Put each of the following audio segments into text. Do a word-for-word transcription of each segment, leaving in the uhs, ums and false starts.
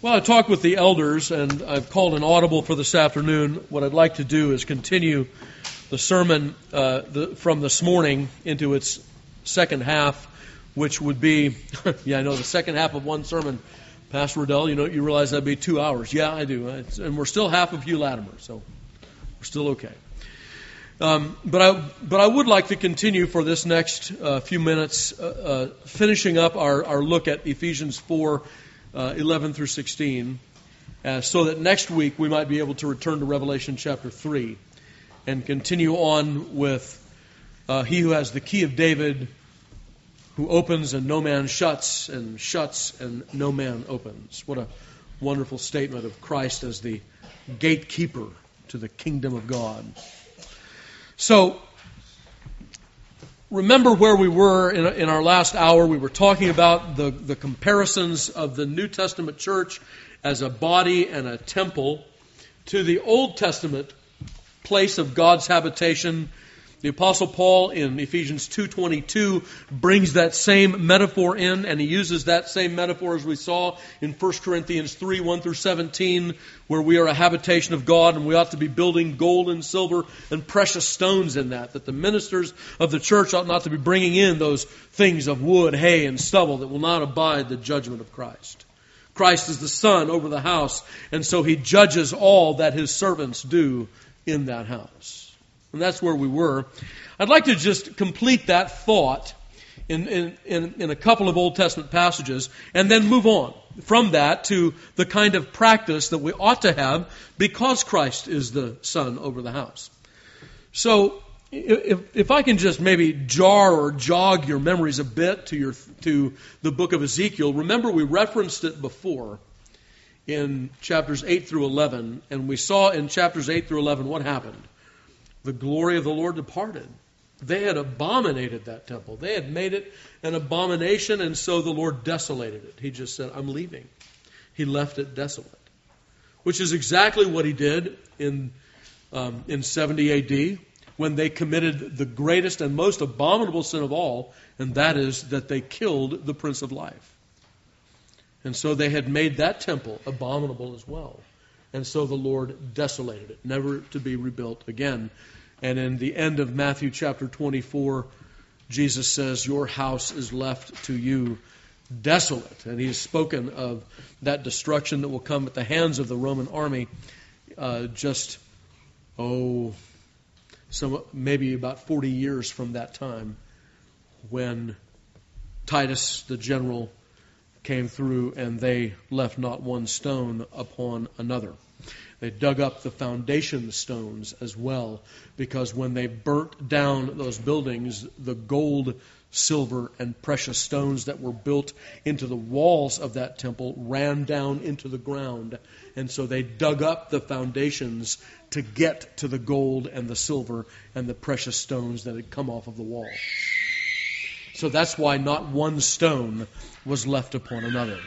Well, I talked with the elders, and I've called an audible for this afternoon. What I'd like to do is continue the sermon uh, the, from this morning into its second half, which would be, yeah, I know, the second half of one sermon. Pastor Riddell, you know, you realize that'd be two hours. Yeah, I do. It's, and we're still half of Hugh Latimer, so we're still okay. Um, but I but I would like to continue for this next uh, few minutes, uh, uh, finishing up our, our look at Ephesians four, uh, eleven through sixteen, uh, so that next week we might be able to return to Revelation chapter three and continue on with uh, He who has the key of David, who opens and no man shuts, and shuts and no man opens. What a wonderful statement of Christ as the gatekeeper to the kingdom of God. So, remember where we were in, in our last hour. We were talking about the, the comparisons of the New Testament church as a body and a temple to the Old Testament place of God's habitation. The Apostle Paul in Ephesians two twenty-two brings that same metaphor in, and he uses that same metaphor as we saw in First Corinthians three, one through seventeen, where we are a habitation of God and we ought to be building gold and silver and precious stones in that, that the ministers of the church ought not to be bringing in those things of wood, hay, and stubble that will not abide the judgment of Christ. Christ is the Son over the house, and so He judges all that His servants do in that house. And that's where we were. I'd like to just complete that thought in, in, in, in a couple of Old Testament passages and then move on from that to the kind of practice that we ought to have because Christ is the Son over the house. So if, if I can just maybe jar or jog your memories a bit to, your, to the book of Ezekiel, remember we referenced it before in chapters eight through eleven, and we saw in chapters eight through eleven what happened. The glory of the Lord departed. They had abominated that temple. They had made it an abomination, and so the Lord desolated it. He just said, I'm leaving. He left it desolate, which is exactly what He did in, um, in seventy A D when they committed the greatest and most abominable sin of all, and that is that they killed the Prince of Life. And so they had made that temple abominable as well. And so the Lord desolated it, never to be rebuilt again. And in the end of Matthew chapter twenty-four, Jesus says, your house is left to you desolate. And He has spoken of that destruction that will come at the hands of the Roman army uh, just, oh, some, maybe about forty years from that time when Titus, the general, came through and they left not one stone upon another. They dug up the foundation stones as well, because when they burnt down those buildings, the gold, silver, and precious stones that were built into the walls of that temple ran down into the ground. And so they dug up the foundations to get to the gold and the silver and the precious stones that had come off of the wall. So that's why not one stone was left upon another.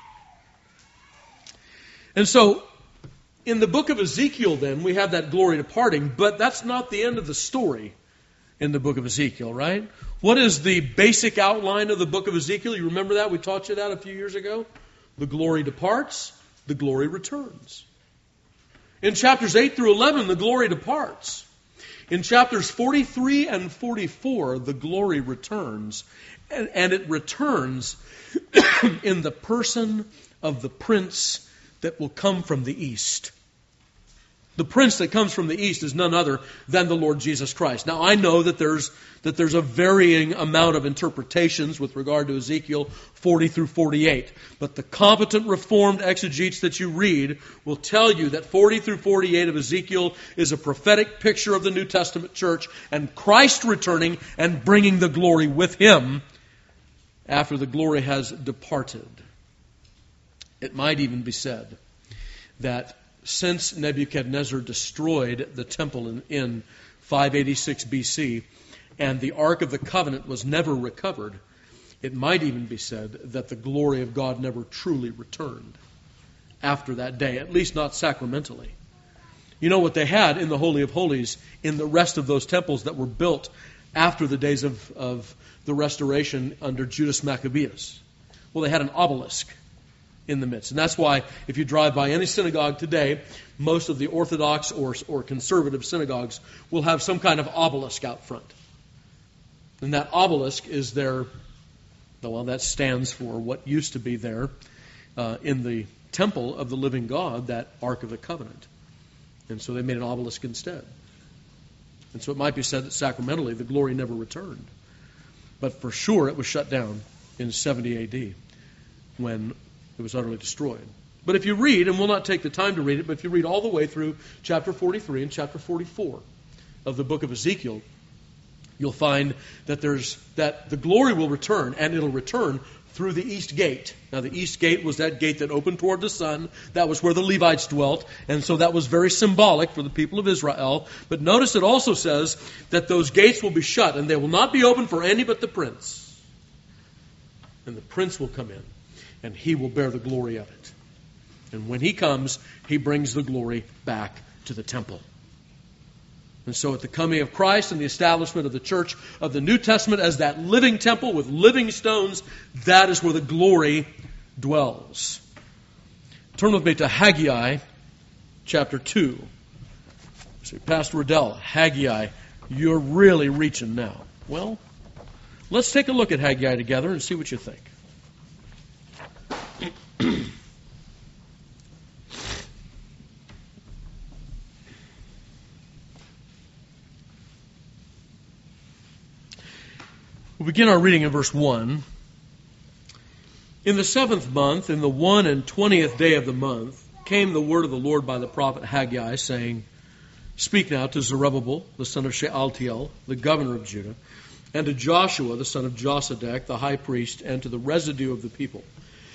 And so, in the book of Ezekiel, then, we have that glory departing, but that's not the end of the story in the book of Ezekiel, right? What is the basic outline of the book of Ezekiel? You remember that? We taught you that a few years ago. The glory departs, the glory returns. In chapters eight through eleven, the glory departs. In chapters forty-three and forty-four, the glory returns, and, and it returns in the person of the prince that will come from the east. The prince that comes from the east is none other than the Lord Jesus Christ. Now, I know that there's that there's a varying amount of interpretations with regard to Ezekiel forty through forty-eight. But the competent Reformed exegetes that you read will tell you that forty through forty-eight of Ezekiel is a prophetic picture of the New Testament church and Christ returning and bringing the glory with Him after the glory has departed. It might even be said that since Nebuchadnezzar destroyed the temple in, in five eighty-six B C and the Ark of the Covenant was never recovered, it might even be said that the glory of God never truly returned after that day, at least not sacramentally. You know what they had in the Holy of Holies in the rest of those temples that were built after the days of, of the restoration under Judas Maccabeus? Well, they had an obelisk. in the midst. And that's why if you drive by any synagogue today, most of the Orthodox or, or conservative synagogues will have some kind of obelisk out front. And that obelisk is their, well, that stands for what used to be there uh, in the temple of the living God, that Ark of the Covenant. And so they made an obelisk instead. And so it might be said that sacramentally the glory never returned. But for sure it was shut down in seventy A D when it was utterly destroyed. But if you read, and we'll not take the time to read it, but if you read all the way through chapter forty-three and chapter forty-four of the book of Ezekiel, you'll find that there's that the glory will return, and it'll return through the east gate. Now the east gate was that gate that opened toward the sun. That was where the Levites dwelt, and so that was very symbolic for the people of Israel. But notice it also says that those gates will be shut, and they will not be open for any but the prince. And the prince will come in, and he will bear the glory of it. And when he comes, he brings the glory back to the temple. And so at the coming of Christ and the establishment of the church of the New Testament as that living temple with living stones, that is where the glory dwells. Turn with me to Haggai chapter two. See, Pastor Riddell, Haggai, you're really reaching now. Well, let's take a look at Haggai together and see what you think. We'll begin our reading in verse one. In the seventh month, in the one and twentieth day of the month, came the word of the Lord by the prophet Haggai, saying, Speak now to Zerubbabel, the son of Shealtiel, the governor of Judah, and to Joshua, the son of Josedek, the high priest, and to the residue of the people.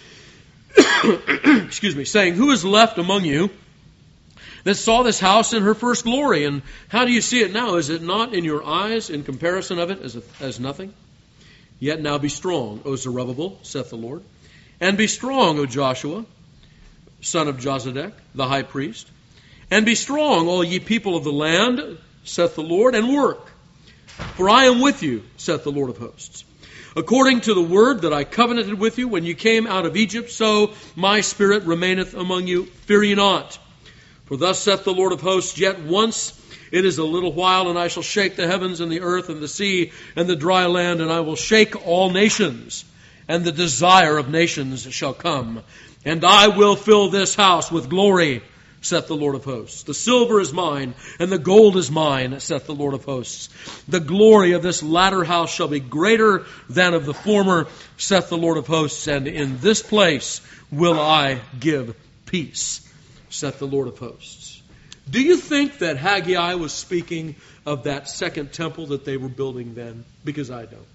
Excuse me, saying, Who is left among you that saw this house in her first glory? And how do you see it now? Is it not in your eyes in comparison of it as, a, as nothing? Yet now be strong, O Zerubbabel, saith the Lord, and be strong, O Joshua, son of Josedek, the high priest, and be strong, all ye people of the land, saith the Lord, and work. For I am with you, saith the Lord of hosts. According to the word that I covenanted with you when you came out of Egypt, so my spirit remaineth among you. Fear ye not. For thus saith the Lord of hosts, Yet once it is a little while, and I shall shake the heavens and the earth and the sea and the dry land, and I will shake all nations, and the desire of nations shall come. And I will fill this house with glory, saith the Lord of hosts. The silver is mine, and the gold is mine, saith the Lord of hosts. The glory of this latter house shall be greater than of the former, saith the Lord of hosts. And in this place will I give peace, saith the Lord of hosts. Do you think that Haggai was speaking of that second temple that they were building then? Because I don't.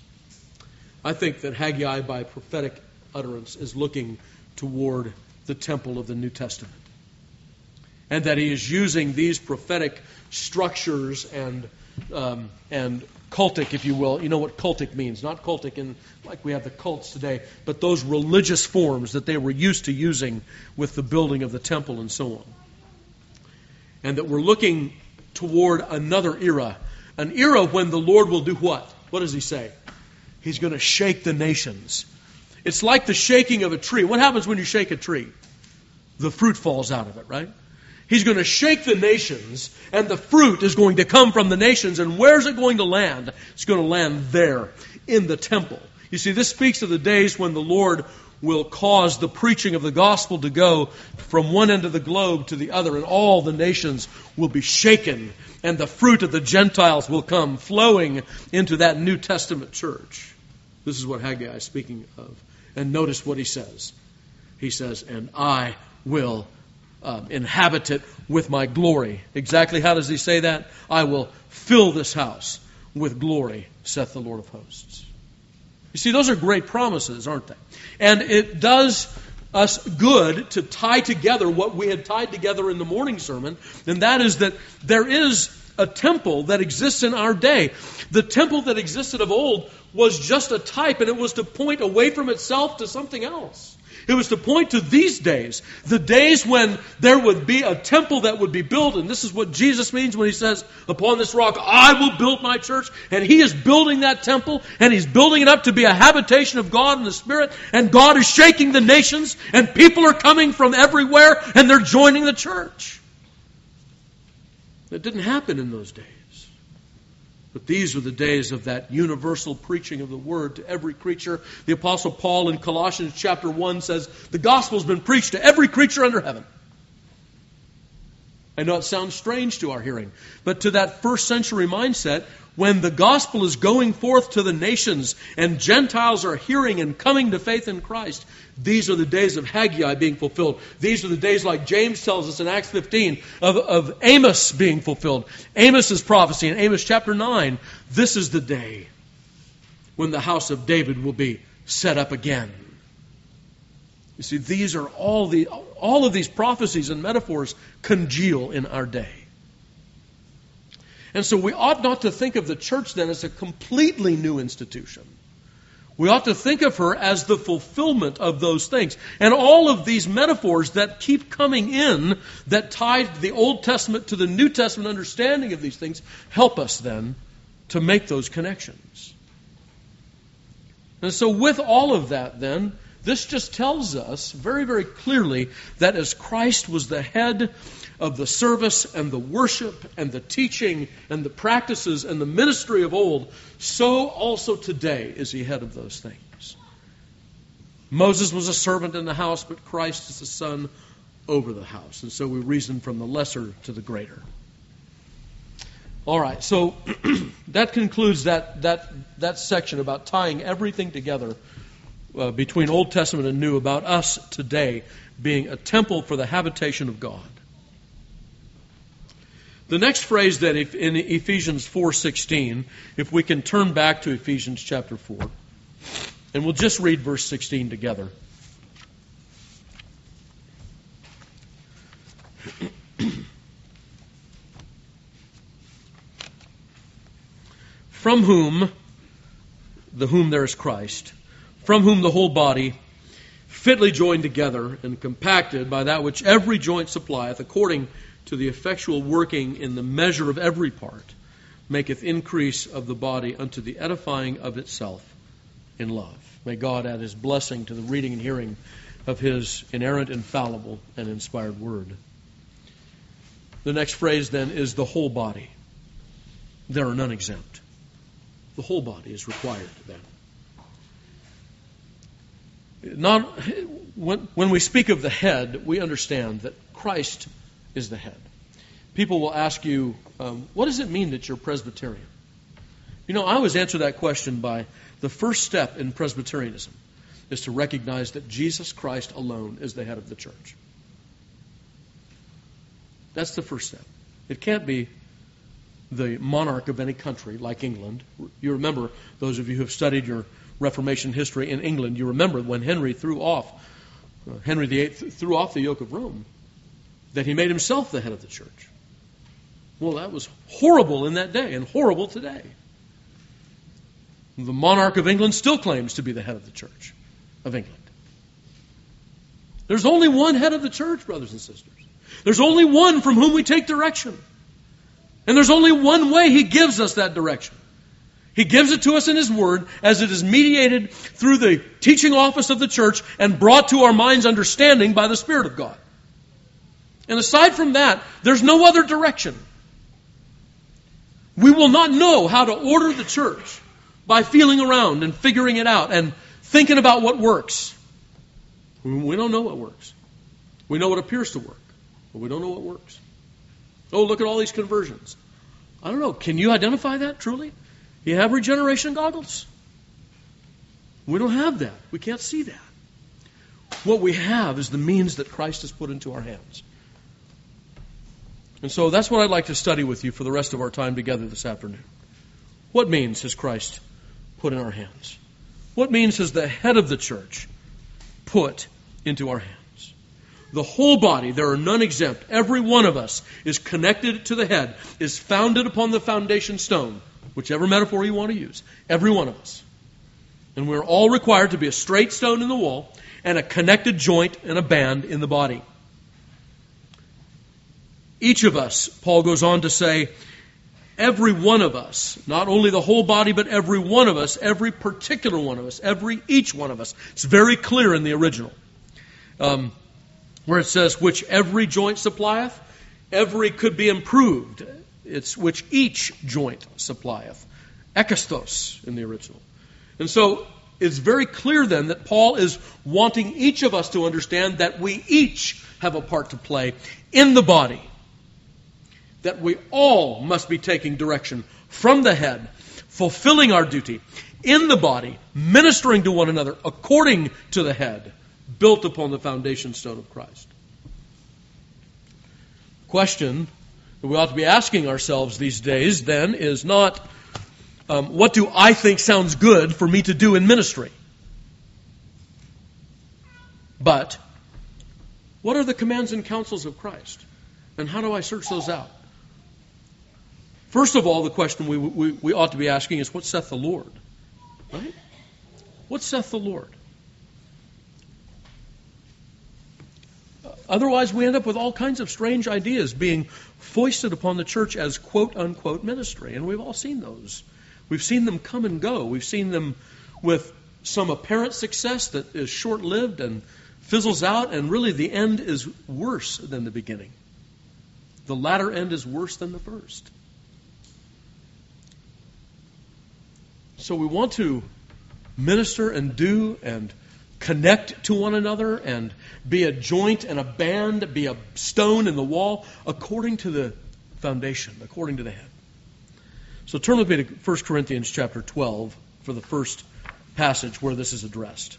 I think that Haggai, by prophetic utterance, is looking toward the temple of the New Testament. And that he is using these prophetic structures and um, and cultic, if you will. You know what cultic means. Not cultic in like we have the cults today, but those religious forms that they were used to using with the building of the temple and so on. And that we're looking toward another era. An era when the Lord will do what? What does he say? He's going to shake the nations. It's like the shaking of a tree. What happens when you shake a tree? The fruit falls out of it, right? He's going to shake the nations, and the fruit is going to come from the nations. And where's it going to land? It's going to land there, in the temple. You see, this speaks of the days when the Lord will cause the preaching of the gospel to go from one end of the globe to the other, and all the nations will be shaken, and the fruit of the Gentiles will come flowing into that New Testament church. This is what Haggai is speaking of. And notice what he says. He says, and I will um, inhabit it with my glory. Exactly how does he say that? I will fill this house with glory, saith the Lord of hosts. You see, those are great promises, aren't they? And it does us good to tie together what we had tied together in the morning sermon, and that is that there is a temple that exists in our day. The temple that existed of old was just a type, and it was to point away from itself to something else. It was to point to these days, the days when there would be a temple that would be built. And this is what Jesus means when he says, upon this rock I will build my church. And he is building that temple, and he's building it up to be a habitation of God in the Spirit. And God is shaking the nations, and people are coming from everywhere, and they're joining the church. It didn't happen in those days. But these are the days of that universal preaching of the Word to every creature. The Apostle Paul in Colossians chapter one says, the gospel has been preached to every creature under heaven. I know it sounds strange to our hearing, but to that first century mindset, when the gospel is going forth to the nations and Gentiles are hearing and coming to faith in Christ, these are the days of Haggai being fulfilled. These are the days, like James tells us in Acts fifteen, of, of Amos being fulfilled. Amos' prophecy in Amos chapter nine, this is the day when the house of David will be set up again. You see, these are all the all of these prophecies and metaphors congeal in our day. And so we ought not to think of the church then as a completely new institution. We ought to think of her as the fulfillment of those things. And all of these metaphors that keep coming in that tie the Old Testament to the New Testament understanding of these things help us then to make those connections. And so with all of that then, this just tells us very, very clearly that as Christ was the head of the service and the worship and the teaching and the practices and the ministry of old, so also today is he head of those things. Moses was a servant in the house, but Christ is the son over the house. And so we reason from the lesser to the greater. All right, so that concludes that, that, that section about tying everything together Uh, between Old Testament and New about us today being a temple for the habitation of God. The next phrase then in Ephesians four sixteen, if we can turn back to Ephesians chapter four, and we'll just read verse sixteen together. From whom, the whom there is Christ, from whom the whole body, fitly joined together and compacted by that which every joint supplieth, according to the effectual working in the measure of every part, maketh increase of the body unto the edifying of itself in love. May God add his blessing to the reading and hearing of his inerrant, infallible, and inspired word. The next phrase then is the whole body. There are none exempt. The whole body is required then. Not, when, when we speak of the head, we understand that Christ is the head. People will ask you, um, what does it mean that you're Presbyterian? You know, I always answer that question by the first step in Presbyterianism is to recognize that Jesus Christ alone is the head of the church. That's the first step. It can't be the monarch of any country like England. You remember, those of you who have studied your Reformation history in England, you remember when Henry threw off, uh, Henry the Eighth threw off the yoke of Rome, that he made himself the head of the church. Well, that was horrible in that day and horrible today. The monarch of England still claims to be the head of the church of England. There's only one head of the church, brothers and sisters. There's only one from whom we take direction. And there's only one way he gives us that direction. He gives it to us in his word as it is mediated through the teaching office of the church and brought to our mind's understanding by the Spirit of God. And aside from that, there's no other direction. We will not know how to order the church by feeling around and figuring it out and thinking about what works. We don't know what works. We know what appears to work, but we don't know what works. Oh, look at all these conversions. I don't know. Can you identify that truly? You have regeneration goggles? We don't have that. We can't see that. What we have is the means that Christ has put into our hands. And so that's what I'd like to study with you for the rest of our time together this afternoon. What means has Christ put in our hands? What means has the head of the church put into our hands? The whole body, there are none exempt. Every one of us is connected to the head, is founded upon the foundation stone, whichever metaphor you want to use. Every one of us. And we're all required to be a straight stone in the wall and a connected joint and a band in the body. Each of us, Paul goes on to say, every one of us, not only the whole body, but every one of us, every particular one of us, every each one of us. It's very clear in the original. Um, where it says, which every joint supplieth, every could be improved. It's which each joint supplieth. Ekastos in the original. And so it's very clear then that Paul is wanting each of us to understand that we each have a part to play in the body. That we all must be taking direction from the head, fulfilling our duty in the body, ministering to one another according to the head, built upon the foundation stone of Christ. Question that we ought to be asking ourselves these days then is not, um, what do I think sounds good for me to do in ministry? But, what are the commands and counsels of Christ? And how do I search those out? First of all, the question we, we, we ought to be asking is, what saith the Lord? Right? What saith the Lord? Otherwise, we end up with all kinds of strange ideas being foisted upon the church as quote-unquote ministry. And we've all seen those. We've seen them come and go. We've seen them with some apparent success that is short-lived and fizzles out, and really the end is worse than the beginning. The latter end is worse than the first. So we want to minister and do and connect to one another and be a joint and a band, be a stone in the wall, according to the foundation, according to the head. So turn with me to First Corinthians chapter twelve for the first passage where this is addressed.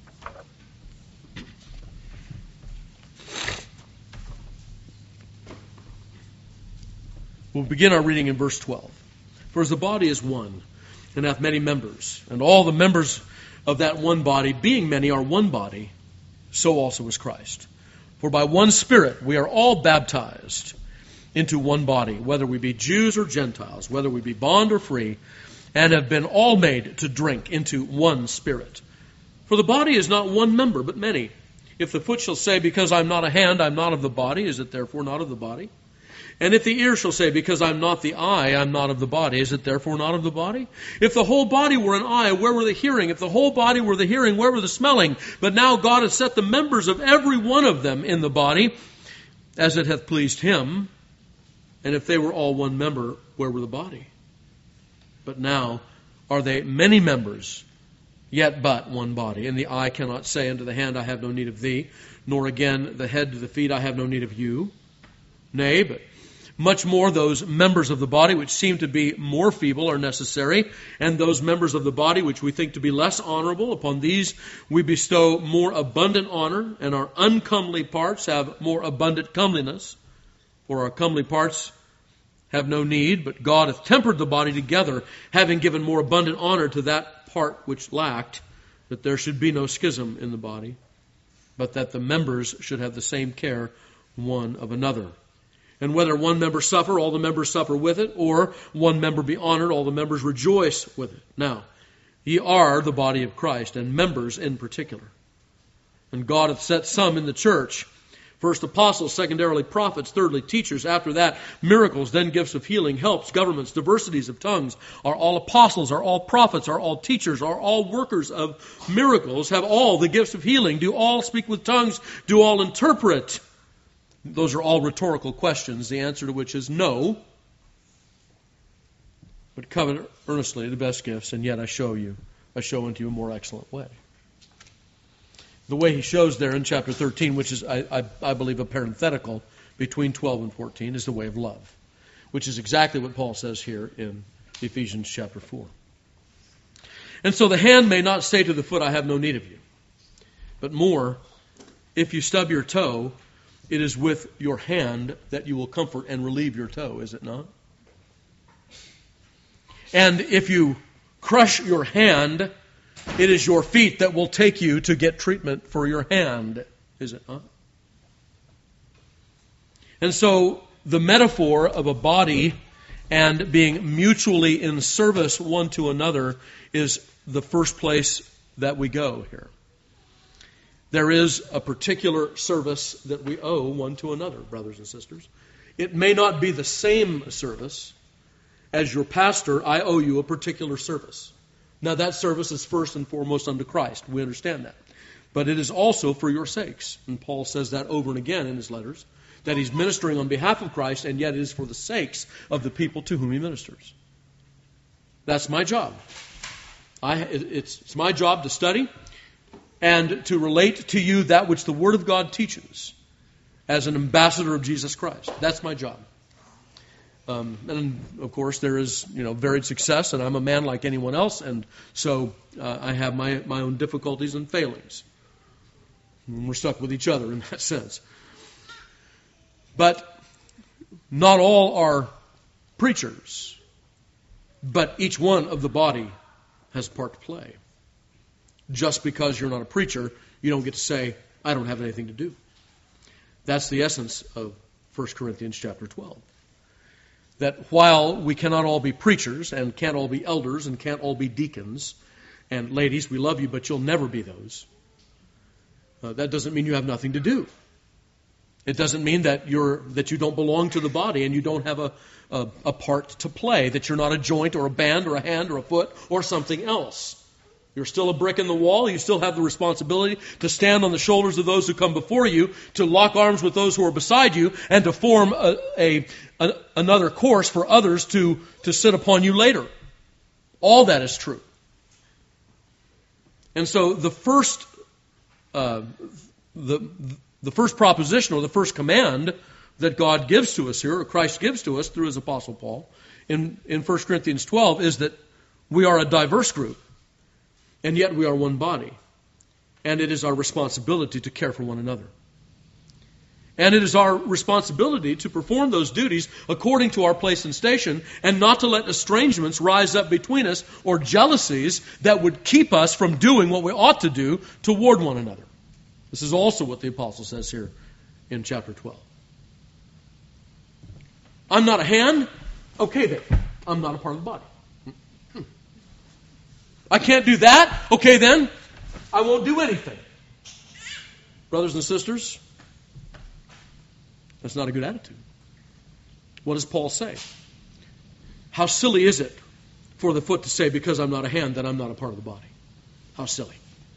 We'll begin our reading in verse twelve. For as the body is one, and hath many members, and all the members of that one body, being many, are one body, so also is Christ. For by one Spirit we are all baptized into one body, whether we be Jews or Gentiles, whether we be bond or free, and have been all made to drink into one Spirit. For the body is not one member, but many. If the foot shall say, because I am not a hand, I am not of the body, is it therefore not of the body? And if the ear shall say, because I am not the eye, I am not of the body, is it therefore not of the body? If the whole body were an eye, where were the hearing? If the whole body were the hearing, where were the smelling? But now God hath set the members of every one of them in the body, as it hath pleased him. And if they were all one member, where were the body? But now are they many members, yet but one body. And the eye cannot say unto the hand, I have no need of thee, nor again the head to the feet, I have no need of you. Nay, but much more those members of the body which seem to be more feeble are necessary, and those members of the body which we think to be less honorable, upon these we bestow more abundant honor, and our uncomely parts have more abundant comeliness. For our comely parts have no need, but God hath tempered the body together, having given more abundant honor to that part which lacked, that there should be no schism in the body, but that the members should have the same care one of another. And whether one member suffer, all the members suffer with it, or one member be honored, all the members rejoice with it. Now, ye are the body of Christ, and members in particular. And God hath set some in the church, first apostles, secondarily prophets, thirdly teachers, after that miracles, then gifts of healing, helps, governments, diversities of tongues. Are all apostles, are all prophets, are all teachers, are all workers of miracles, have all the gifts of healing, do all speak with tongues, do all interpret? Those are all rhetorical questions, the answer to which is no. But covet earnestly the best gifts, and yet I show you, I show unto you a more excellent way. The way he shows there in chapter thirteen, which is, I, I, I believe, a parenthetical between twelve and fourteen, is the way of love, which is exactly what Paul says here in Ephesians chapter four. And so the hand may not say to the foot, I have no need of you. But more, if you stub your toe, it is with your hand that you will comfort and relieve your toe, is it not? And if you crush your hand, it is your feet that will take you to get treatment for your hand, is it not? And so the metaphor of a body and being mutually in service one to another is the first place that we go here. There is a particular service that we owe one to another, brothers and sisters. It may not be the same service. As your pastor, I owe you a particular service. Now, that service is first and foremost unto Christ. We understand that. But it is also for your sakes. And Paul says that over and again in his letters, that he's ministering on behalf of Christ, and yet it is for the sakes of the people to whom he ministers. That's my job. I, it's, it's my job to study and to relate to you that which the Word of God teaches as an ambassador of Jesus Christ. That's my job. Um, and, of course, there is, you know, varied success, and I'm a man like anyone else, and so uh, I have my, my own difficulties and failings. And we're stuck with each other in that sense. But not all are preachers, but each one of the body has a part to play. Just because you're not a preacher, you don't get to say, I don't have anything to do. That's the essence of First Corinthians chapter twelve. That while we cannot all be preachers, and can't all be elders, and can't all be deacons, and ladies, we love you, but you'll never be those, uh, that doesn't mean you have nothing to do. It doesn't mean that you're that you don't belong to the body and you don't have a, a, a part to play, that you're not a joint or a band or a hand or a foot or something else. You're still a brick in the wall. You still have the responsibility to stand on the shoulders of those who come before you, to lock arms with those who are beside you, and to form a, a, a, another course for others to, to sit upon you later. All that is true. And so the first uh, the the first proposition or the first command that God gives to us here, or Christ gives to us through his Apostle Paul, in, in First Corinthians twelve, is that we are a diverse group. And yet we are one body. And it is our responsibility to care for one another. And it is our responsibility to perform those duties according to our place and station, and not to let estrangements rise up between us or jealousies that would keep us from doing what we ought to do toward one another. This is also what the apostle says here in chapter twelve. I'm not a hand? Okay then. I'm not a part of the body. I can't do that? Okay then, I won't do anything. Brothers and sisters, that's not a good attitude. What does Paul say? How silly is it for the foot to say, because I'm not a hand, that I'm not a part of the body? How silly.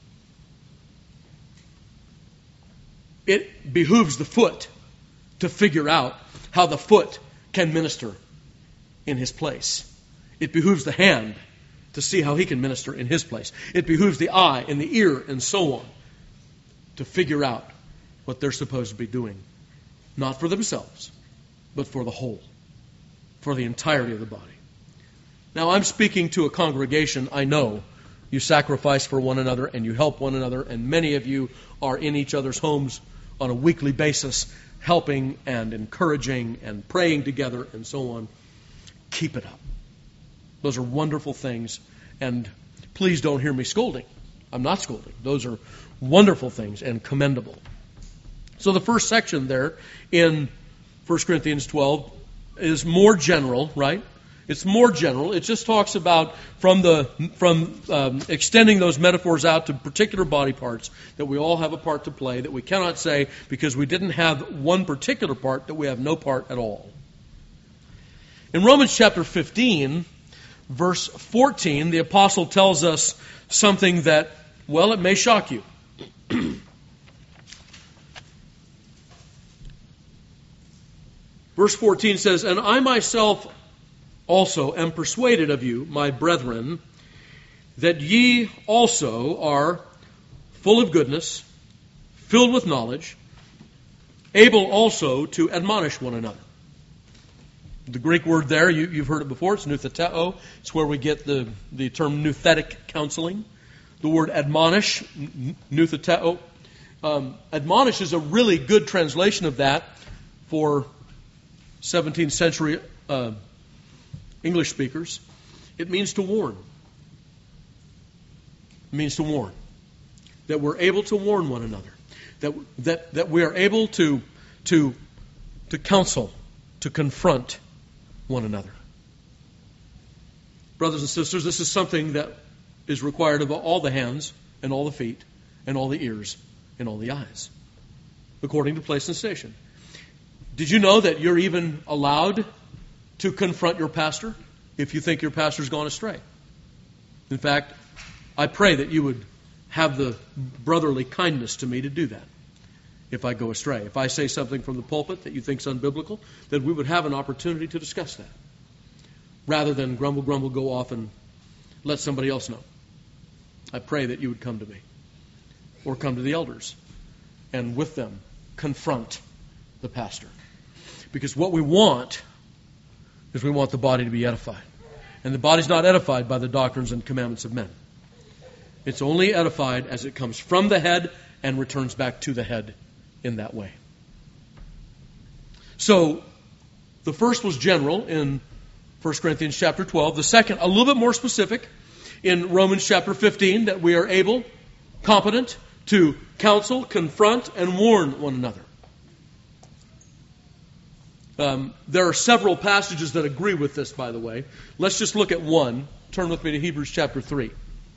It behooves the foot to figure out how the foot can minister in his place. It behooves the hand to see how he can minister in his place. It behooves the eye and the ear and so on to figure out what they're supposed to be doing. Not for themselves, but for the whole, for the entirety of the body. Now, I'm speaking to a congregation. I know you sacrifice for one another and you help one another, and many of you are in each other's homes on a weekly basis, helping and encouraging and praying together and so on. Keep it up. Those are wonderful things, and please don't hear me scolding. I'm not scolding. Those are wonderful things and commendable. So the first section there in First Corinthians twelve is more general, right? It's more general. It just talks about from the from um, extending those metaphors out to particular body parts, that we all have a part to play, that we cannot say because we didn't have one particular part that we have no part at all. In Romans chapter fifteen, verse fourteen, the apostle tells us something that, well, it may shock you. Verse fourteen says, "And I myself also am persuaded of you, my brethren, that ye also are full of goodness, filled with knowledge, able also to admonish one another." The Greek word there, you, you've heard it before, it's noutheteo. It's where we get the, the term nouthetic counseling. The word admonish, noutheteo. Um, admonish is a really good translation of that for seventeenth century uh, English speakers. It means to warn. It means to warn. That we're able to warn one another. That that that we are able to to to counsel, to confront one another. Brothers and sisters, this is something that is required of all the hands and all the feet and all the ears in all the eyes, according to place and station. Did you know that you're even allowed to confront your pastor if you think your pastor's gone astray? In fact, I pray that you would have the brotherly kindness to me to do that if I go astray. If I say something from the pulpit that you think is unbiblical, that we would have an opportunity to discuss that, rather than grumble, grumble, go off and let somebody else know. I pray that you would come to me, or come to the elders, and with them confront the pastor. Because what we want is we want the body to be edified. And the body's not edified by the doctrines and commandments of men. It's only edified as it comes from the head and returns back to the head in that way. So, the first was general in First Corinthians chapter twelve. The second, a little bit more specific, in Romans chapter fifteen, that we are able, competent, to counsel, confront, and warn one another. Um, there are several passages that agree with this, by the way. Let's just look at one. Turn with me to Hebrews chapter three.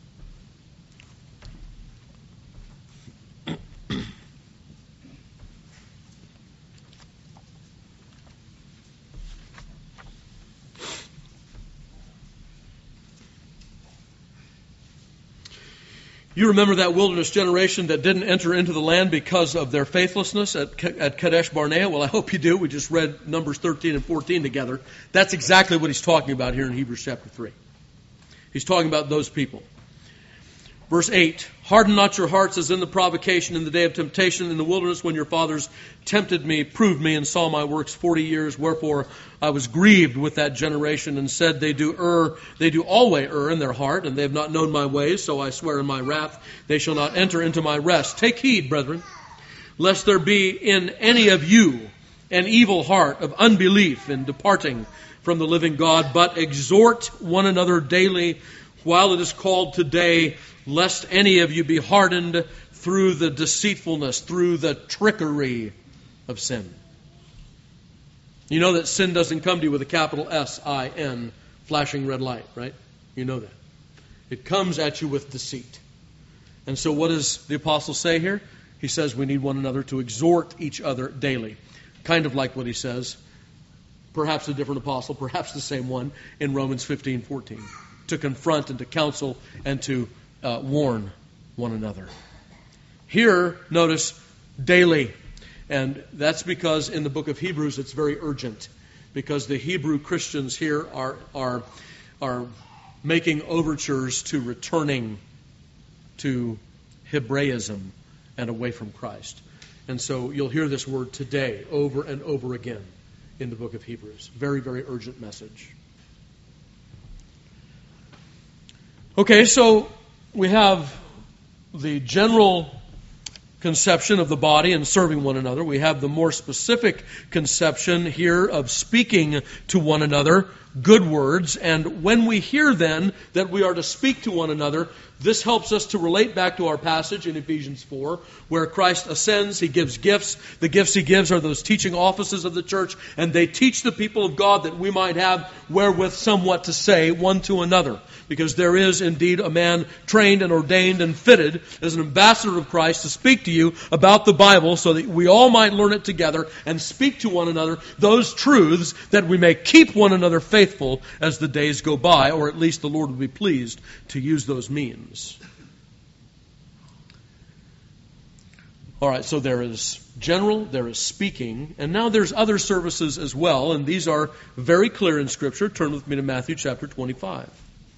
You remember that wilderness generation that didn't enter into the land because of their faithlessness at, at Kadesh Barnea? Well, I hope you do. We just read Numbers thirteen and fourteen together. That's exactly what he's talking about here in Hebrews chapter three. He's talking about those people. Verse eight, harden not your hearts as in the provocation in the day of temptation in the wilderness when your fathers tempted me, proved me, and saw my works forty years. Wherefore I was grieved with that generation and said, they do err, they do always err in their heart, and they have not known my ways. So I swear in my wrath, they shall not enter into my rest. Take heed, brethren, lest there be in any of you an evil heart of unbelief in departing from the living God, but exhort one another daily while it is called today, lest any of you be hardened through the deceitfulness, through the trickery of sin. You know that sin doesn't come to you with a capital S I N, flashing red light, right? You know that. It comes at you with deceit. And so what does the apostle say here? He says we need one another to exhort each other daily. Kind of like what he says, perhaps a different apostle, perhaps the same one, in Romans fifteen fourteen. To confront and to counsel and to uh, warn one another. Here, notice, daily. And that's because in the book of Hebrews it's very urgent. Because the Hebrew Christians here are, are, are making overtures to returning to Hebraism and away from Christ. And so you'll hear this word today over and over again in the book of Hebrews. Very, very urgent message. Okay, so we have the general conception of the body and serving one another. We have the more specific conception here of speaking to one another good words. And when we hear then that we are to speak to one another, this helps us to relate back to our passage in Ephesians four, where Christ ascends, He gives gifts. The gifts He gives are those teaching offices of the church, and they teach the people of God that we might have wherewith somewhat to say one to another. Because there is indeed a man trained and ordained and fitted as an ambassador of Christ to speak to you about the Bible so that we all might learn it together and speak to one another those truths that we may keep one another faithful as the days go by, or at least the Lord will be pleased to use those means. All right, so there is general, there is speaking, and now there's other services as well, and these are very clear in Scripture. Turn with me to Matthew chapter twenty-five.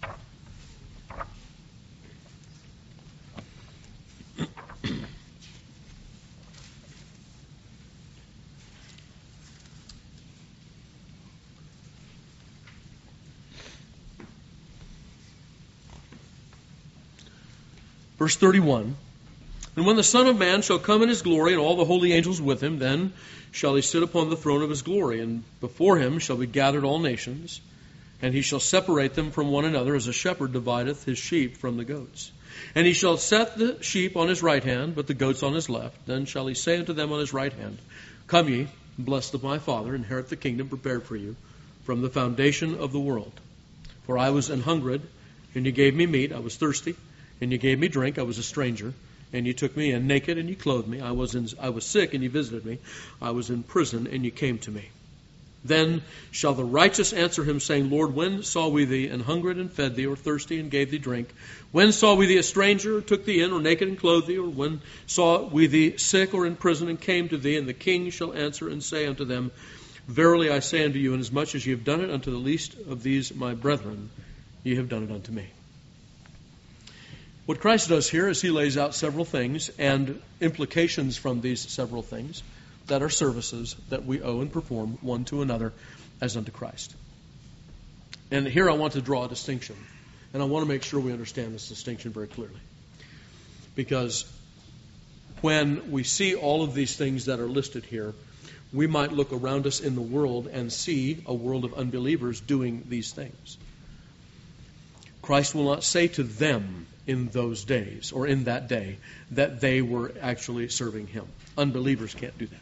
Verse thirty-one, and when the Son of Man shall come in His glory, and all the holy angels with Him, then shall He sit upon the throne of His glory, and before Him shall be gathered all nations, and He shall separate them from one another, as a shepherd divideth his sheep from the goats. And He shall set the sheep on His right hand, but the goats on His left. Then shall He say unto them on His right hand, Come ye, blessed of my Father, inherit the kingdom prepared for you from the foundation of the world. For I was an hungered, and ye gave me meat, I was thirsty, and you gave me drink, I was a stranger, and you took me in. Naked, and you clothed me. I was in, I was sick, and you visited me. I was in prison, and you came to me. Then shall the righteous answer him, saying, Lord, when saw we thee an hungered and fed thee, or thirsty and gave thee drink? When saw we thee a stranger, or took thee in, or naked and clothed thee? Or when saw we thee sick or in prison and came to thee? And the king shall answer and say unto them, Verily I say unto you, inasmuch as ye have done it unto the least of these my brethren, ye have done it unto me. What Christ does here is he lays out several things and implications from these several things that are services that we owe and perform one to another as unto Christ. And here I want to draw a distinction. And I want to make sure we understand this distinction very clearly. Because when we see all of these things that are listed here, we might look around us in the world and see a world of unbelievers doing these things. Christ will not say to them in those days, or in that day, that they were actually serving Him. Unbelievers can't do that.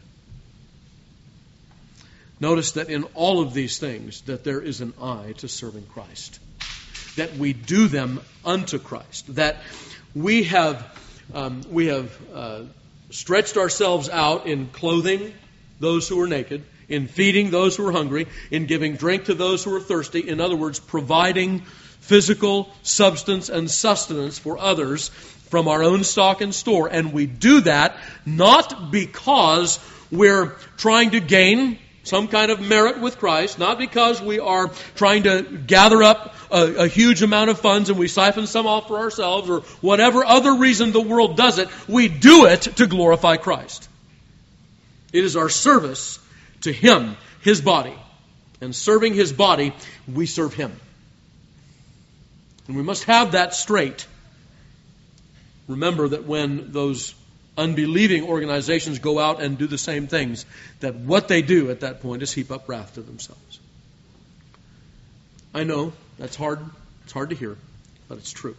Notice that in all of these things, that there is an eye to serving Christ. That we do them unto Christ. That we have um, we have uh, stretched ourselves out in clothing those who are naked, in feeding those who are hungry, in giving drink to those who are thirsty. In other words, providing physical substance and sustenance for others from our own stock and store. And we do that not because we're trying to gain some kind of merit with Christ, not because we are trying to gather up a, a huge amount of funds and we siphon some off for ourselves, or whatever other reason the world does it. We do it to glorify Christ. It is our service to Him, His body. And serving His body, we serve Him. And we must have that straight. Remember that when those unbelieving organizations go out and do the same things, that what they do at that point is heap up wrath to themselves. I know that's hard. It's hard to hear, but it's true.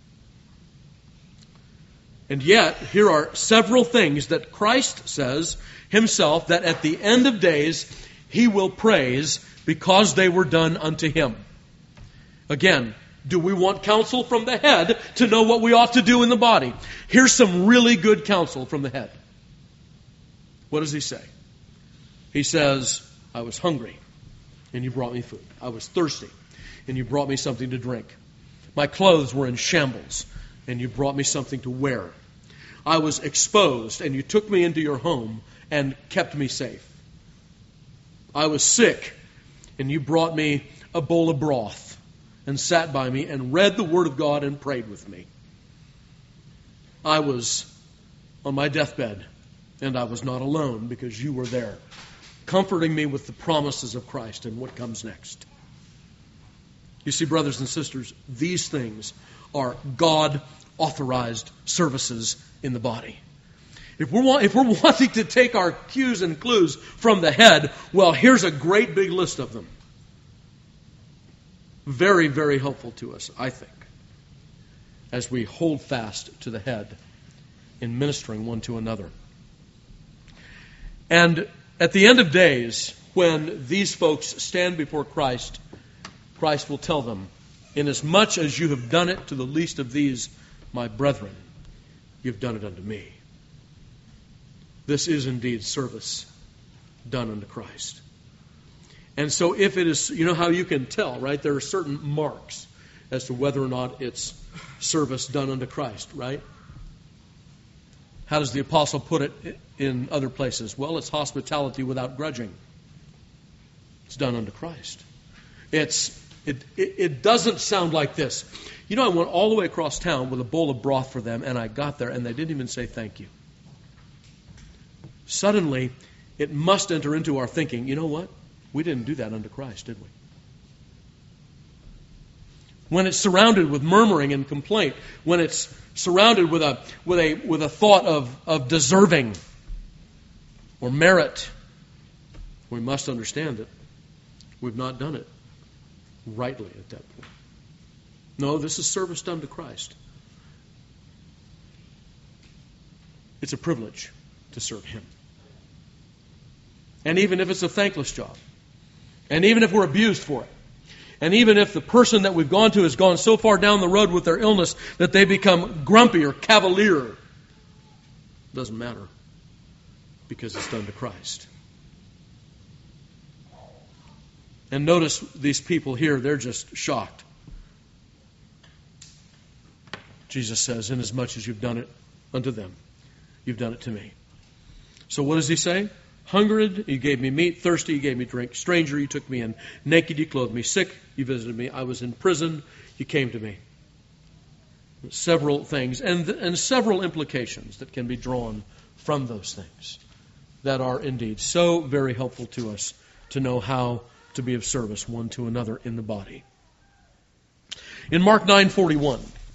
And yet, here are several things that Christ says Himself that at the end of days He will praise because they were done unto Him. Again, do we want counsel from the head to know what we ought to do in the body? Here's some really good counsel from the head. What does He say? He says, I was hungry, and you brought me food. I was thirsty, and you brought me something to drink. My clothes were in shambles, and you brought me something to wear. I was exposed, and you took me into your home and kept me safe. I was sick, and you brought me a bowl of broth and sat by me and read the Word of God and prayed with me. I was on my deathbed, and I was not alone because you were there, comforting me with the promises of Christ and what comes next. You see, brothers and sisters, these things are God-authorized services in the body. If we're, want, if we're wanting to take our cues and clues from the head, well, here's a great big list of them. Very, very helpful to us, I think, as we hold fast to the head in ministering one to another. And at the end of days, when these folks stand before Christ, Christ will tell them, inasmuch as you have done it to the least of these, my brethren, you've done it unto me. This is indeed service done unto Christ. And so if it is, you know how you can tell, right? There are certain marks as to whether or not it's service done unto Christ, right? How does the apostle put it in other places? Well, it's hospitality without grudging. It's done unto Christ. It's it, it, it doesn't sound like this. You know, I went all the way across town with a bowl of broth for them, and I got there, and they didn't even say thank you. Suddenly, it must enter into our thinking, you know what? We didn't do that unto Christ, did we? When it's surrounded with murmuring and complaint, when it's surrounded with a with a with a thought of, of deserving or merit, we must understand that we've not done it rightly at that point. No, this is service done to Christ. It's a privilege to serve Him. And even if it's a thankless job, and even if we're abused for it, and even if the person that we've gone to has gone so far down the road with their illness that they become grumpy or cavalier, Doesn't matter, because it's done to Christ. And notice these people here, they're just shocked. Jesus says, inasmuch as you've done it unto them, you've done it to me. So what does he say? Hungered, you gave me meat. Thirsty, you gave me drink. Stranger, you took me in. Naked, you clothed me. Sick, you visited me. I was in prison, you came to me. Several things, and, and several implications that can be drawn from those things that are indeed so very helpful to us to know how to be of service one to another in the body. In Mark nine forty-one,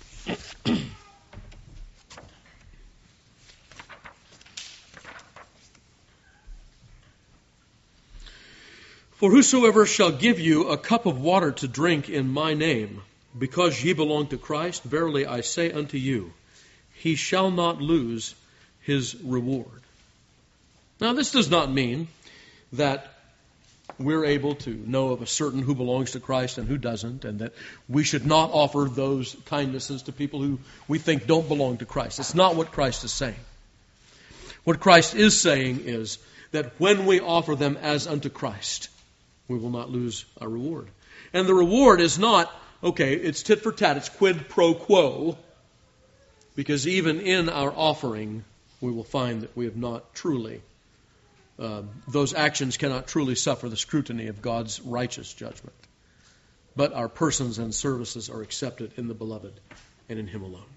for whosoever shall give you a cup of water to drink in my name, because ye belong to Christ, verily I say unto you, he shall not lose his reward. Now this does not mean that we're able to know of a certain who belongs to Christ and who doesn't, and that we should not offer those kindnesses to people who we think don't belong to Christ. It's not what Christ is saying. What Christ is saying is that when we offer them as unto Christ, we will not lose our reward. And the reward is not, okay, it's tit for tat, it's quid pro quo, because even in our offering, we will find that we have not truly Uh, those actions cannot truly suffer the scrutiny of God's righteous judgment. But our persons and services are accepted in the Beloved and in Him alone.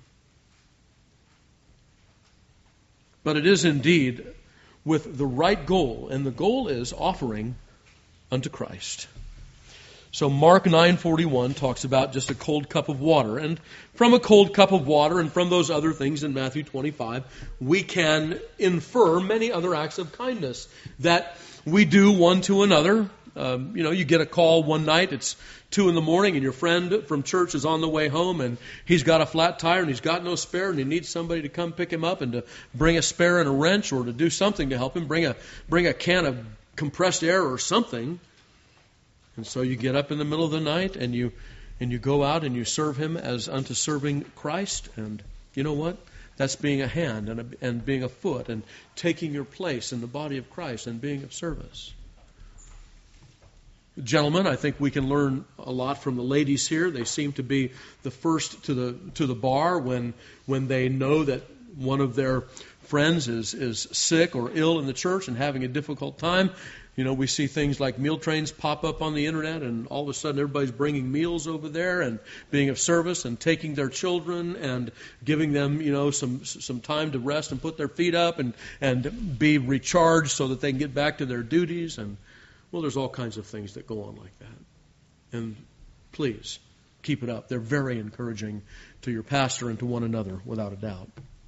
But it is indeed with the right goal, and the goal is offering unto Christ. So Mark nine forty-one talks about just a cold cup of water. And from a cold cup of water and from those other things in Matthew twenty-five, we can infer many other acts of kindness that we do one to another. Um, you know, you get a call one night, it's two in the morning, and your friend from church is on the way home, and he's got a flat tire, and he's got no spare, and he needs somebody to come pick him up and to bring a spare and a wrench, or to do something to help him, bring a bring a can of compressed air or something. And so you get up in the middle of the night and you and you go out and you serve him as unto serving Christ. And you know what? That's being a hand and, a, and being a foot and taking your place in the body of Christ and being of service. Gentlemen, I think we can learn a lot from the ladies here. They seem to be the first to the to the bar when when they know that one of their friends is, is sick or ill in the church and having a difficult time. You know, we see things like meal trains pop up on the internet, and all of a sudden everybody's bringing meals over there and being of service and taking their children and giving them, you know, some some time to rest and put their feet up and, and be recharged so that they can get back to their duties. And, well, there's all kinds of things that go on like that. And please, keep it up. They're very encouraging to your pastor and to one another, without a doubt.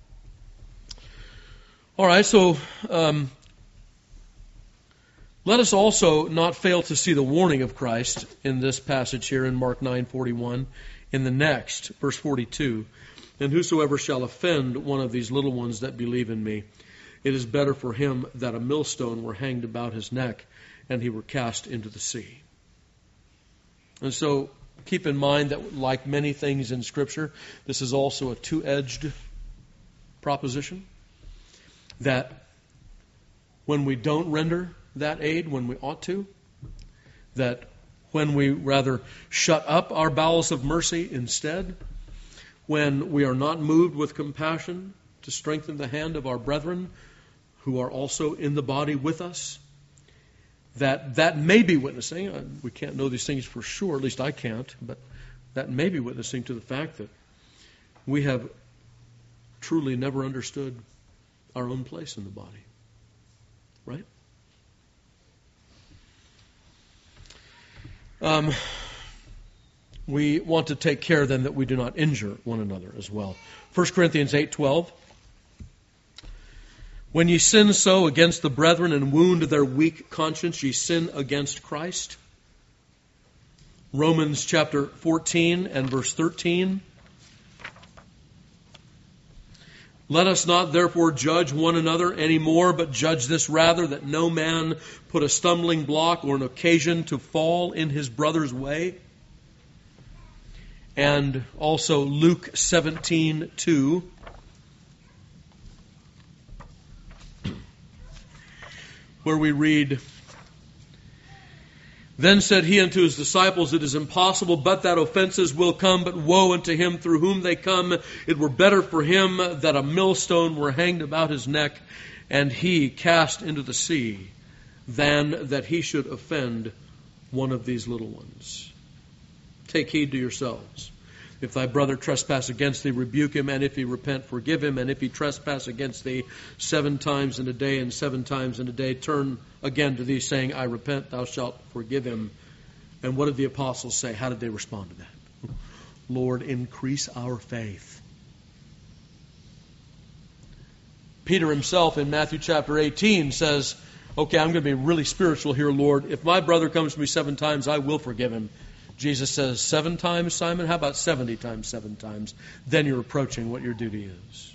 All right, so... Um, Let us also not fail to see the warning of Christ in this passage here in Mark nine forty-one, in the next, verse forty-two. And whosoever shall offend one of these little ones that believe in me, it is better for him that a millstone were hanged about his neck and he were cast into the sea. And so keep in mind that, like many things in Scripture, this is also a two-edged proposition. That when we don't render that aid when we ought to, that when we rather shut up our bowels of mercy instead, when we are not moved with compassion to strengthen the hand of our brethren who are also in the body with us, that that may be witnessing, we can't know these things for sure, at least I can't, but that may be witnessing to the fact that we have truly never understood our own place in the body. Right? Um, we want to take care then that we do not injure one another as well. First Corinthians eight twelve. When ye sin so against the brethren and wound their weak conscience, ye sin against Christ. Romans chapter fourteen and verse thirteen. Let us not therefore judge one another any more, but judge this rather, that no man put a stumbling block or an occasion to fall in his brother's way. And also Luke seventeen two. where we read, "Then said he unto his disciples, It is impossible but that offenses will come, but woe unto him through whom they come. It were better for him that a millstone were hanged about his neck, and he cast into the sea, than that he should offend one of these little ones. Take heed to yourselves. If thy brother trespass against thee, rebuke him, and if he repent, forgive him. And if he trespass against thee seven times in a day, and seven times in a day turn again to thee, saying, I repent, thou shalt forgive him." And what did the apostles say? How did they respond to that? "Lord, increase our faith." Peter himself in Matthew chapter eighteen says, okay, I'm going to be really spiritual here, Lord. If my brother comes to me seven times, I will forgive him. Jesus says, seven times, Simon? How about seventy times, seven times? Then you're approaching what your duty is.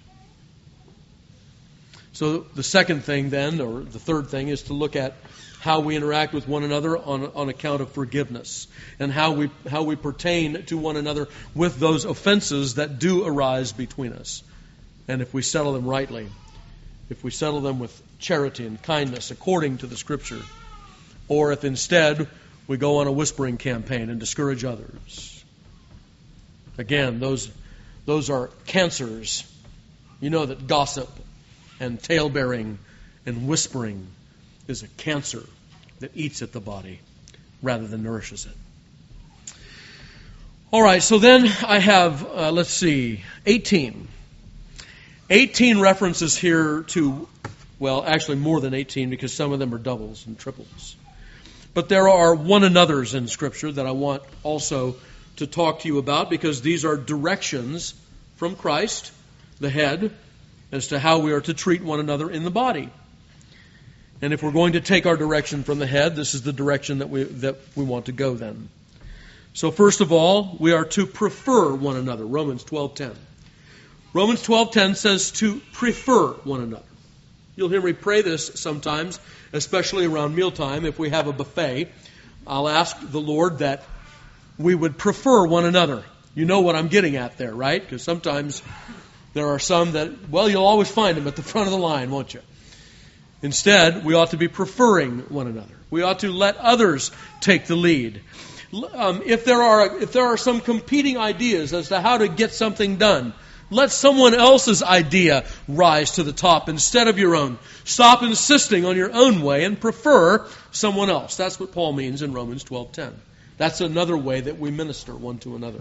So the second thing then, or the third thing, is to look at how we interact with one another on, on account of forgiveness, and how we how we pertain to one another with those offenses that do arise between us. And if we settle them rightly, if we settle them with charity and kindness according to the Scripture, or if instead we go on a whispering campaign and discourage others. Again, those those are cancers. You know that gossip and tale-bearing and whispering is a cancer that eats at the body rather than nourishes it. All right, so then I have, uh, let's see, eighteen. eighteen references here to, well, actually more than eighteen, because some of them are doubles and triples. But there are one another's in Scripture that I want also to talk to you about, because these are directions from Christ, the head, as to how we are to treat one another in the body. And if we're going to take our direction from the head, this is the direction that we that we want to go then. So first of all, we are to prefer one another. Romans twelve ten. Romans twelve ten says to prefer one another. You'll hear me pray this sometimes, especially around mealtime. If we have a buffet, I'll ask the Lord that we would prefer one another. You know what I'm getting at there, right? Because sometimes there are some that, well, you'll always find them at the front of the line, won't you? Instead, we ought to be preferring one another. We ought to let others take the lead. Um, if there are if there are some competing ideas as to how to get something done, let someone else's idea rise to the top instead of your own. Stop insisting on your own way and prefer someone else. That's what Paul means in Romans twelve ten. That's another way that we minister one to another.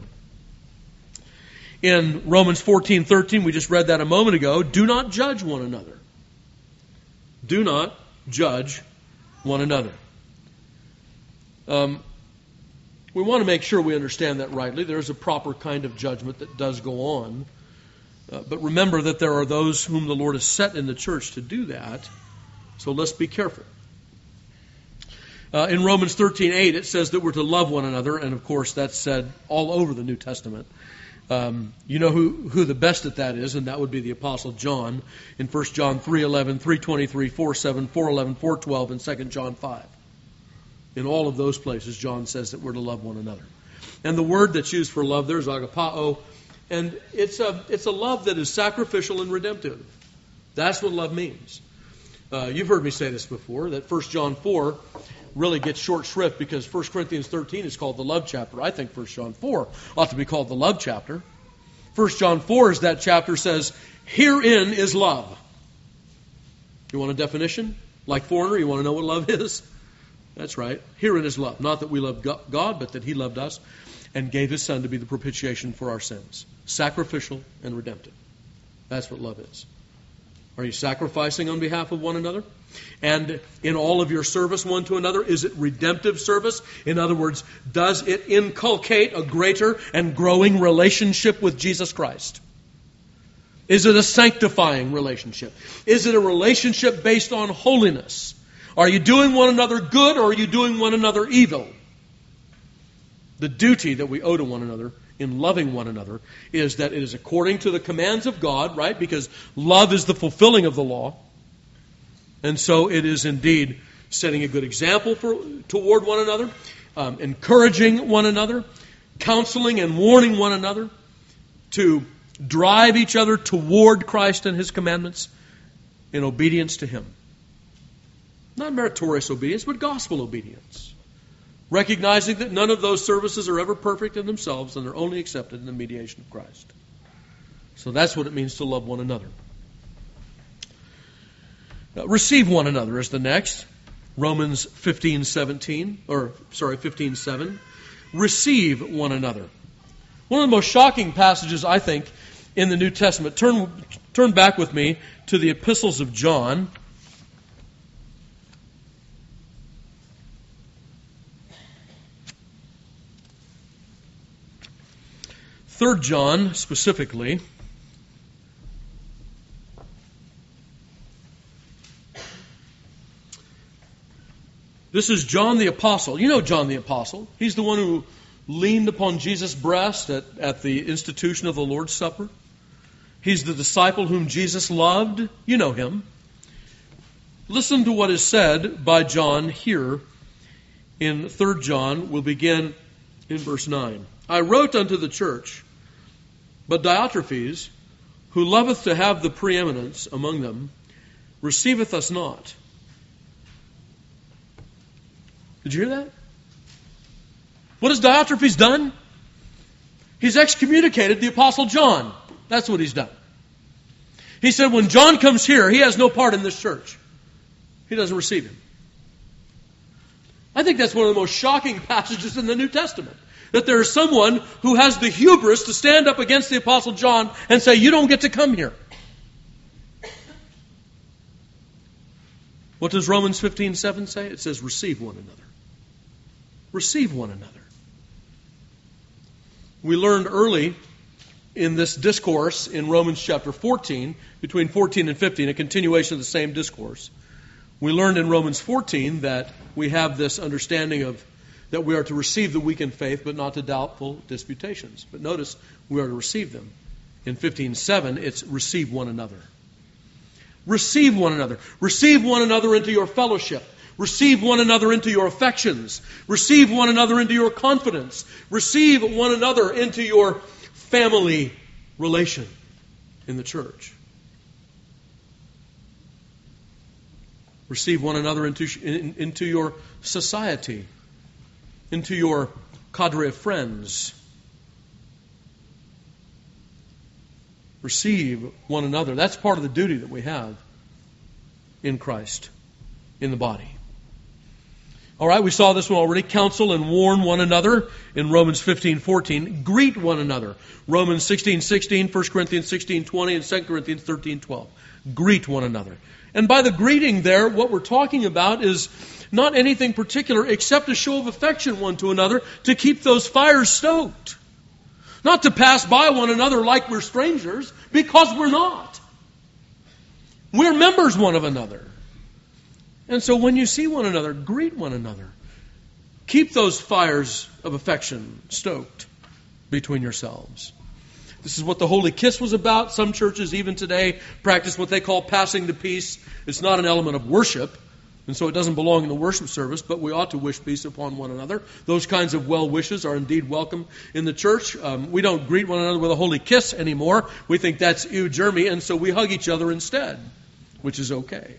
In Romans fourteen thirteen, we just read that a moment ago, do not judge one another. Do not judge one another. Um, we want to make sure we understand that rightly. There's a proper kind of judgment that does go on. Uh, but remember that there are those whom the Lord has set in the church to do that. So let's be careful. Uh, in Romans thirteen eight, it says that we're to love one another. And of course, that's said all over the New Testament. Um, you know who, who the best at that is, and that would be the Apostle John in First John three eleven, three twenty-three, four seven, four eleven, four twelve, and Second John five. In all of those places, John says that we're to love one another. And the word that's used for love there is agapao, and it's a, it's a love that is sacrificial and redemptive. That's what love means. Uh, you've heard me say this before, that First John four really gets short shrift because First Corinthians thirteen is called the love chapter. I think First John four ought to be called the love chapter. First John four is that chapter says, herein is love. You want a definition? Like foreigner, you want to know what love is? That's right. Herein is love. Not that we love God, but that He loved us and gave His Son to be the propitiation for our sins. Sacrificial and redemptive. That's what love is. Are you sacrificing on behalf of one another? And in all of your service one to another, is it redemptive service? In other words, does it inculcate a greater and growing relationship with Jesus Christ? Is it a sanctifying relationship? Is it a relationship based on holiness? Are you doing one another good, or are you doing one another evil? The duty that we owe to one another in loving one another is that it is according to the commands of God, right? Because love is the fulfilling of the law. And so it is indeed setting a good example for toward one another, um, encouraging one another, counseling and warning one another to drive each other toward Christ and His commandments in obedience to Him. Not meritorious obedience, but gospel obedience. Recognizing that none of those services are ever perfect in themselves and they're only accepted in the mediation of Christ. So that's what it means to love one another. Now, receive one another is the next. Romans fifteen seventeen, or sorry, fifteen seven. Receive one another. One of the most shocking passages, I think, in the New Testament. Turn, turn back with me to the epistles of John. Third John, specifically. This is John the Apostle. You know John the Apostle. He's the one who leaned upon Jesus' breast at, at the institution of the Lord's Supper. He's the disciple whom Jesus loved. You know him. Listen to what is said by John here in Third John. We'll begin in verse nine. I wrote unto the church, but Diotrephes, who loveth to have the preeminence among them, receiveth us not. Did you hear that? What has Diotrephes done? He's excommunicated the Apostle John. That's what he's done. He said when John comes here, he has no part in this church. He doesn't receive him. I think that's one of the most shocking passages in the New Testament. That there is someone who has the hubris to stand up against the Apostle John and say, you don't get to come here. What does Romans fifteen seven say? It says, receive one another. Receive one another. We learned early in this discourse in Romans chapter fourteen, between fourteen and fifteen, a continuation of the same discourse. We learned in Romans fourteen that we have this understanding of that we are to receive the weak in faith, but not to doubtful disputations. But notice, we are to receive them. In fifteen seven, it's receive one another. Receive one another. Receive one another into your fellowship. Receive one another into your affections. Receive one another into your confidence. Receive one another into your family relation in the church. Receive one another into, in, into your society, into your cadre of friends. Receive one another. That's part of the duty that we have in Christ, in the body. All right, we saw this one already. Counsel and warn one another in Romans fifteen fourteen. Greet one another. Romans sixteen sixteen, First Corinthians sixteen twenty, and Second Corinthians thirteen twelve. Greet one another. And by the greeting there, what we're talking about is not anything particular except a show of affection one to another to keep those fires stoked. Not to pass by one another like we're strangers, because we're not. We're members one of another. And so when you see one another, greet one another. Keep those fires of affection stoked between yourselves. This is what the holy kiss was about. Some churches even today practice what they call passing the peace. It's not an element of worship, and so it doesn't belong in the worship service, but we ought to wish peace upon one another. Those kinds of well wishes are indeed welcome in the church. Um, we don't greet one another with a holy kiss anymore. We think that's ew germy, and so we hug each other instead, which is okay.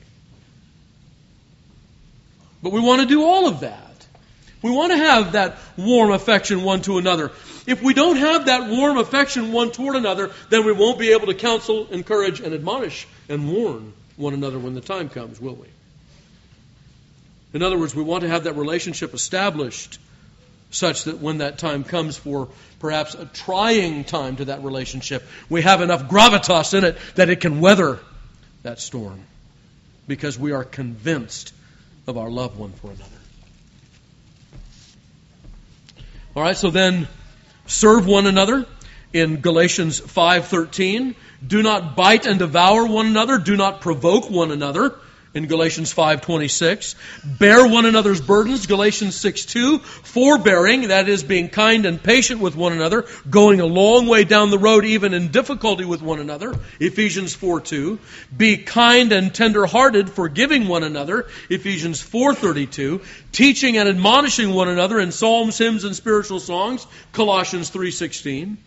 But we want to do all of that. We want to have that warm affection one to another. If we don't have that warm affection one toward another, then we won't be able to counsel, encourage, and admonish and warn one another when the time comes, will we? In other words, we want to have that relationship established such that when that time comes for perhaps a trying time to that relationship, we have enough gravitas in it that it can weather that storm because we are convinced of our love one for another. All right, so then serve one another in Galatians five thirteen. Do not bite and devour one another. Do not provoke one another in Galatians five twenty-six. Bear one another's burdens, Galatians six two. Forbearing, that is being kind and patient with one another, going a long way down the road even in difficulty with one another, Ephesians four two. Be kind and tender-hearted, forgiving one another, Ephesians four thirty-two. Teaching and admonishing one another in psalms, hymns, and spiritual songs, Colossians three sixteen.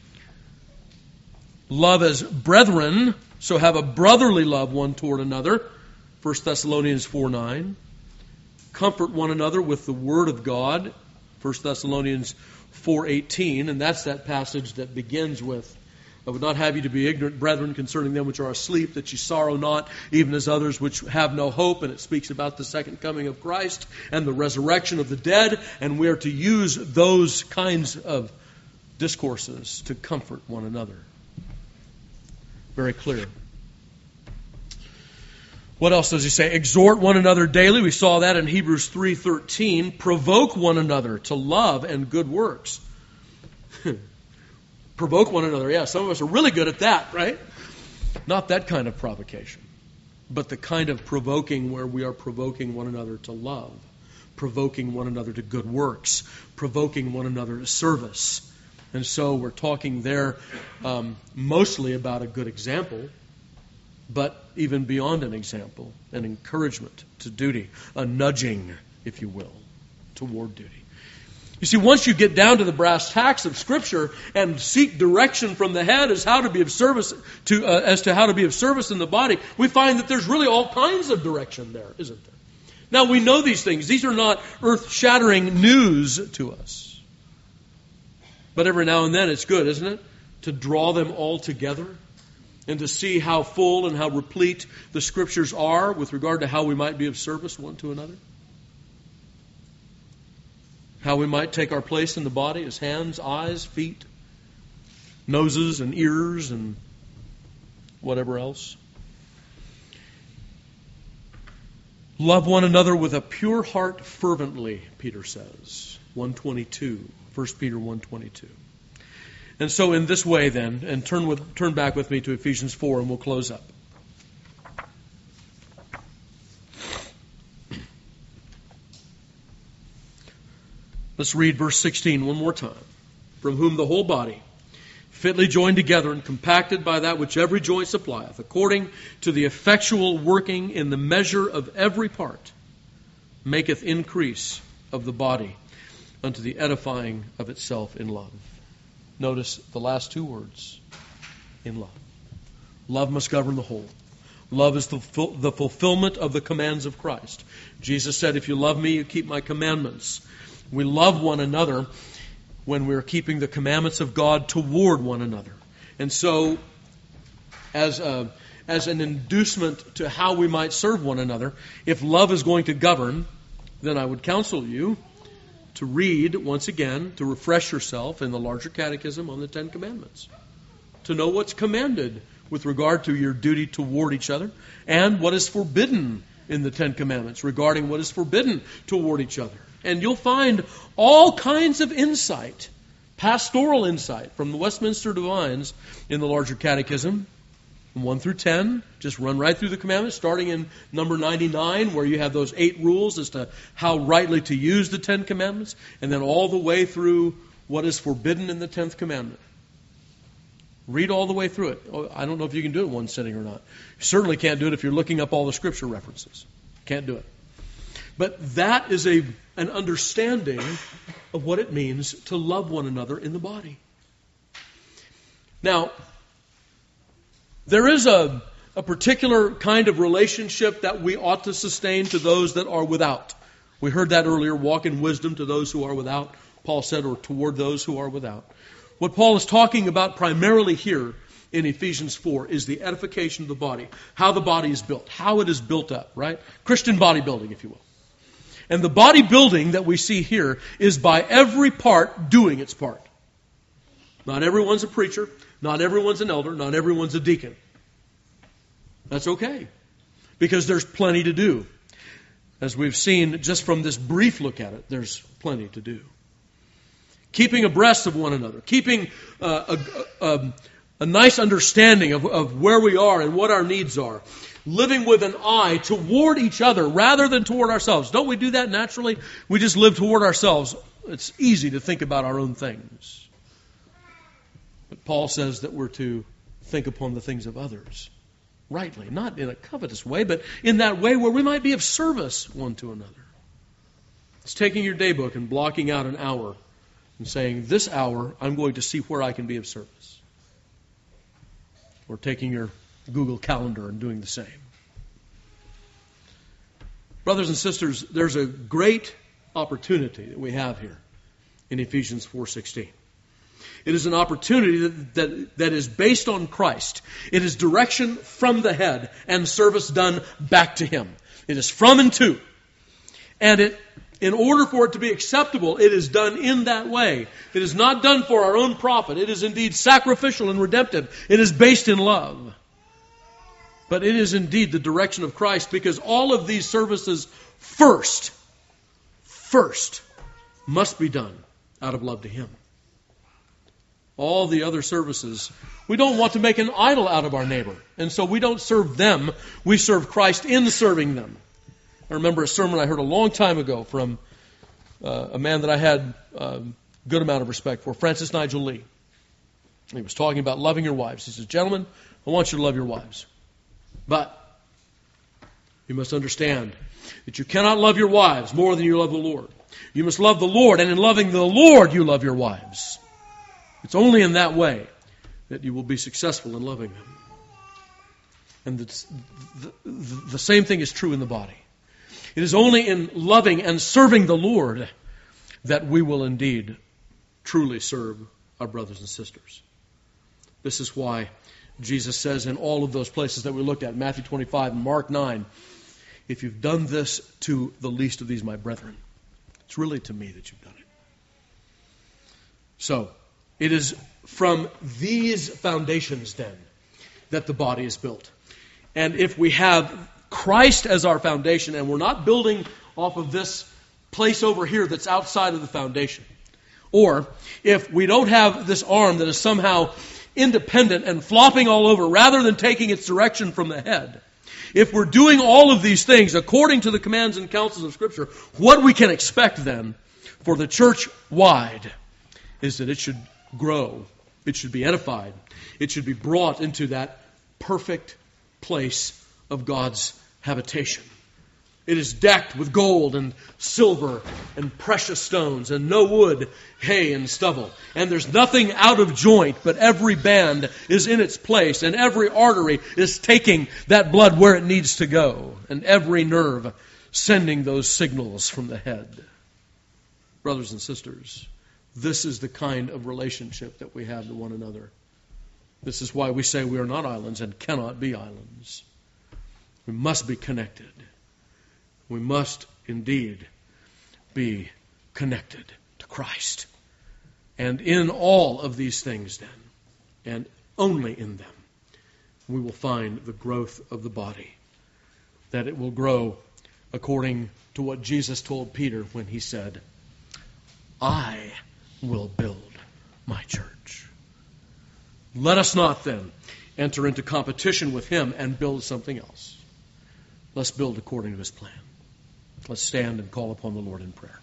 Love as brethren, so have a brotherly love one toward another, First Thessalonians four nine. comfort one another with the Word of God, First Thessalonians four eighteen, and that's that passage that begins with, I would not have you to be ignorant, brethren, concerning them which are asleep, that ye sorrow not, even as others which have no hope. And it speaks about the second coming of Christ and the resurrection of the dead. And we are to use those kinds of discourses to comfort one another. Very clear. What else does he say? Exhort one another daily. We saw that in Hebrews three thirteen. Provoke one another to love and good works. Provoke one another. Yeah, some of us are really good at that, right? Not that kind of provocation, but the kind of provoking where we are provoking one another to love, provoking one another to good works, provoking one another to service. And so we're talking there um, mostly about a good example, but even beyond an example, an encouragement to duty, a nudging, if you will, toward duty. You see, once you get down to the brass tacks of Scripture and seek direction from the head as how to be of service to uh, as to how to be of service in the body, we find that there's really all kinds of direction there, isn't there? Now we know these things; these are not earth-shattering news to us. But every now and then, it's good, isn't it, to draw them all together and to see how full and how replete the Scriptures are with regard to how we might be of service one to another. How we might take our place in the body as hands, eyes, feet, noses and ears and whatever else. Love one another with a pure heart fervently, Peter says. one twenty-two, First Peter one twenty-two. And so in this way then, and turn with turn back with me to Ephesians four and we'll close up. Let's read verse sixteen one more time. From whom the whole body, fitly joined together and compacted by that which every joint supplieth, according to the effectual working in the measure of every part, maketh increase of the body unto the edifying of itself in love. Notice the last two words, in love. Love must govern the whole. Love is the, the fulfillment of the commands of Christ. Jesus said, if you love me, you keep my commandments. We love one another when we're keeping the commandments of God toward one another. And so, as a, as an inducement to how we might serve one another, if love is going to govern, then I would counsel you to read, once again, to refresh yourself in the larger catechism on the Ten Commandments. To know what's commanded with regard to your duty toward each other, and what is forbidden in the Ten Commandments regarding what is forbidden toward each other. And you'll find all kinds of insight, pastoral insight from the Westminster Divines in the larger catechism, one through ten. Just run right through the commandments, starting in number ninety-nine, where you have those eight rules as to how rightly to use the Ten Commandments, and then all the way through what is forbidden in the Tenth Commandment. Read all the way through it. I don't know if you can do it in one sitting or not. You certainly can't do it if you're looking up all the Scripture references. Can't do it. But that is a an understanding of what it means to love one another in the body. Now, there is a, a particular kind of relationship that we ought to sustain to those that are without. We heard that earlier, walk in wisdom to those who are without, Paul said, or toward those who are without. What Paul is talking about primarily here in Ephesians four is the edification of the body, how the body is built, how it is built up, right? Christian bodybuilding, if you will. And the bodybuilding that we see here is by every part doing its part. Not everyone's a preacher, not everyone's an elder, not everyone's a deacon. That's okay, because there's plenty to do. As we've seen just from this brief look at it, there's plenty to do. Keeping abreast of one another, keeping uh, a, a, a nice understanding of, of where we are and what our needs are. Living with an eye toward each other rather than toward ourselves. Don't we do that naturally? We just live toward ourselves. It's easy to think about our own things. But Paul says that we're to think upon the things of others rightly, not in a covetous way, but in that way where we might be of service one to another. It's taking your daybook and blocking out an hour and saying, this hour I'm going to see where I can be of service. Or taking your Google Calendar and doing the same. Brothers and sisters, there's a great opportunity that we have here in Ephesians four sixteen. It is an opportunity that, that, that is based on Christ. It is direction from the head and service done back to Him. It is from and to. And it, in order for it to be acceptable, it is done in that way. It is not done for our own profit. It is indeed sacrificial and redemptive. It is based in love. But it is indeed the direction of Christ, because all of these services first, first must be done out of love to Him. All the other services, we don't want to make an idol out of our neighbor. And so we don't serve them. We serve Christ in serving them. I remember a sermon I heard a long time ago from uh, a man that I had a good amount of respect for, Francis Nigel Lee. He was talking about loving your wives. He says, gentlemen, I want you to love your wives. But you must understand that you cannot love your wives more than you love the Lord. You must love the Lord, and in loving the Lord, you love your wives. It's only in that way that you will be successful in loving them. And the, the, the same thing is true in the body. It is only in loving and serving the Lord that we will indeed truly serve our brothers and sisters. This is why Jesus says in all of those places that we looked at, Matthew twenty-five and Mark nine, if you've done this to the least of these, my brethren, it's really to me that you've done it. So, it is from these foundations, then, that the body is built. And if we have Christ as our foundation, and we're not building off of this place over here that's outside of the foundation, or if we don't have this arm that is somehow independent and flopping all over rather than taking its direction from the head, if we're doing all of these things according to the commands and counsels of Scripture, what we can expect then for the church wide is that it should grow, it should be edified, it should be brought into that perfect place of God's habitation. It is decked with gold and silver and precious stones and no wood, hay, and stubble. And there's nothing out of joint, but every band is in its place, and every artery is taking that blood where it needs to go, and every nerve sending those signals from the head. Brothers and sisters, this is the kind of relationship that we have to one another. This is why we say we are not islands and cannot be islands. We must be connected. We must indeed be connected to Christ. And in all of these things then, and only in them, we will find the growth of the body. That it will grow according to what Jesus told Peter when he said, I will build my church. Let us not then enter into competition with Him and build something else. Let's build according to His plan. Let's stand and call upon the Lord in prayer.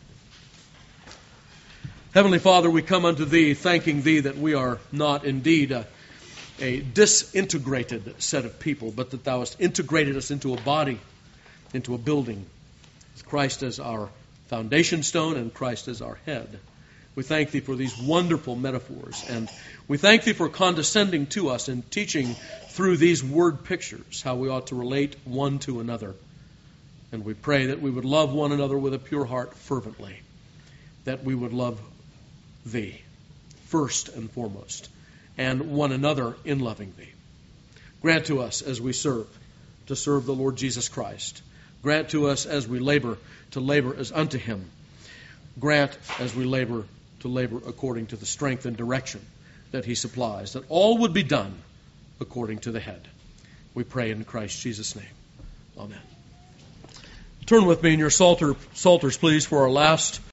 Heavenly Father, we come unto Thee, thanking Thee that we are not indeed a, a disintegrated set of people, but that Thou hast integrated us into a body, into a building, with Christ as our foundation stone and Christ as our head. We thank Thee for these wonderful metaphors, and we thank Thee for condescending to us and teaching through these word pictures how we ought to relate one to another. And we pray that we would love one another with a pure heart fervently, that we would love Thee first and foremost, and one another in loving Thee. Grant to us as we serve, to serve the Lord Jesus Christ. Grant to us as we labor, to labor as unto Him. Grant as we labor, to labor according to the strength and direction that He supplies, that all would be done according to the head. We pray in Christ Jesus' name. Amen. Turn with me in your psalter, psalters, please, for our last